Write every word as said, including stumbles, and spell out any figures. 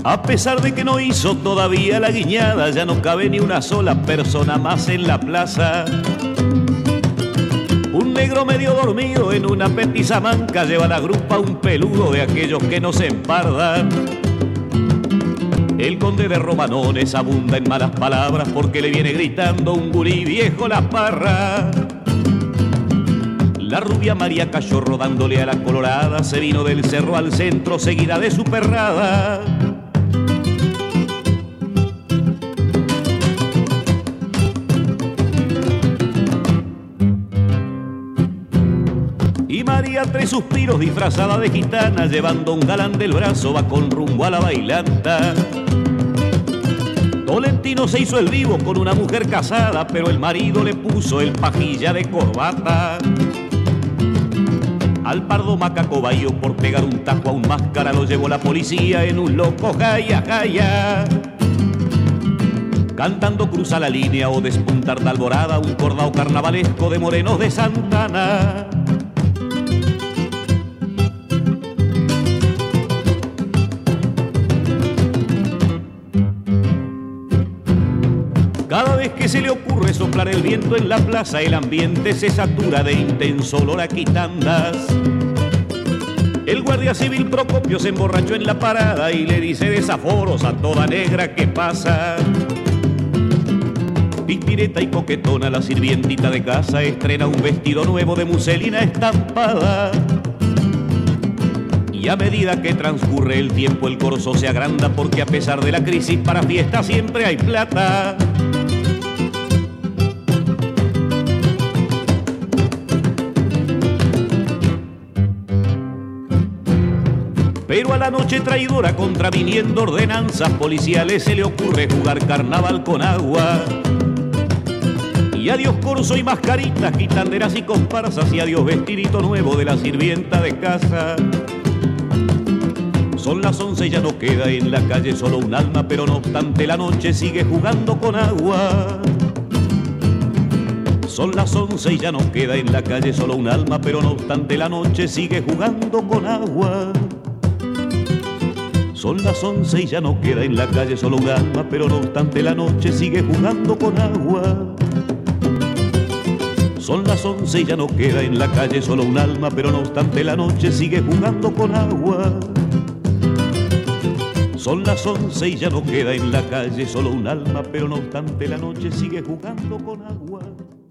A pesar de que no hizo todavía la guiñada, ya no cabe ni una sola persona más en la plaza. Un negro medio dormido en una petiza manca lleva a la grupa un peludo de aquellos que no se empardan. El conde de Romanones abunda en malas palabras porque le viene gritando un gurí viejo la parra. La rubia María Cachorro dándole a la colorada se vino del cerro al centro seguida de su perrada. Y María tres suspiros disfrazada de gitana llevando un galán del brazo va con rumbo a la bailanta. Tolentino se hizo el vivo con una mujer casada, pero el marido le puso el pajilla de corbata. Al pardo macaco Bayo por pegar un tajo a un máscara lo llevó la policía en un loco jaya jaya. Cantando cruza la línea o despuntar de alborada un cordao carnavalesco de morenos de Santana. Cada vez que se le ocurre soplar el viento en la plaza, el ambiente se satura de intenso olor a quitandas. El guardia civil Procopio se emborrachó en la parada y le dice desaforos a toda negra que pasa. Pispireta y coquetona la sirvientita de casa estrena un vestido nuevo de muselina estampada. Y a medida que transcurre el tiempo el corso se agranda porque a pesar de la crisis para fiesta siempre hay plata. Pero a la noche traidora contraviniendo ordenanzas policiales se le ocurre jugar carnaval con agua. Y adiós corso y mascaritas, quitanderas y comparsas y adiós vestidito nuevo de la sirvienta de casa. Son las once y ya no queda en la calle solo un alma, pero no obstante la noche sigue jugando con agua. Son las once y ya no queda en la calle solo un alma, pero no obstante la noche sigue jugando con agua. Son las once y ya no queda en la calle solo un alma, pero no obstante la noche sigue jugando con agua. Son las once y ya no queda en la calle solo un alma, pero no obstante la noche sigue jugando con agua. Son las once y ya no queda en la calle solo un alma, pero no obstante la noche sigue jugando con agua.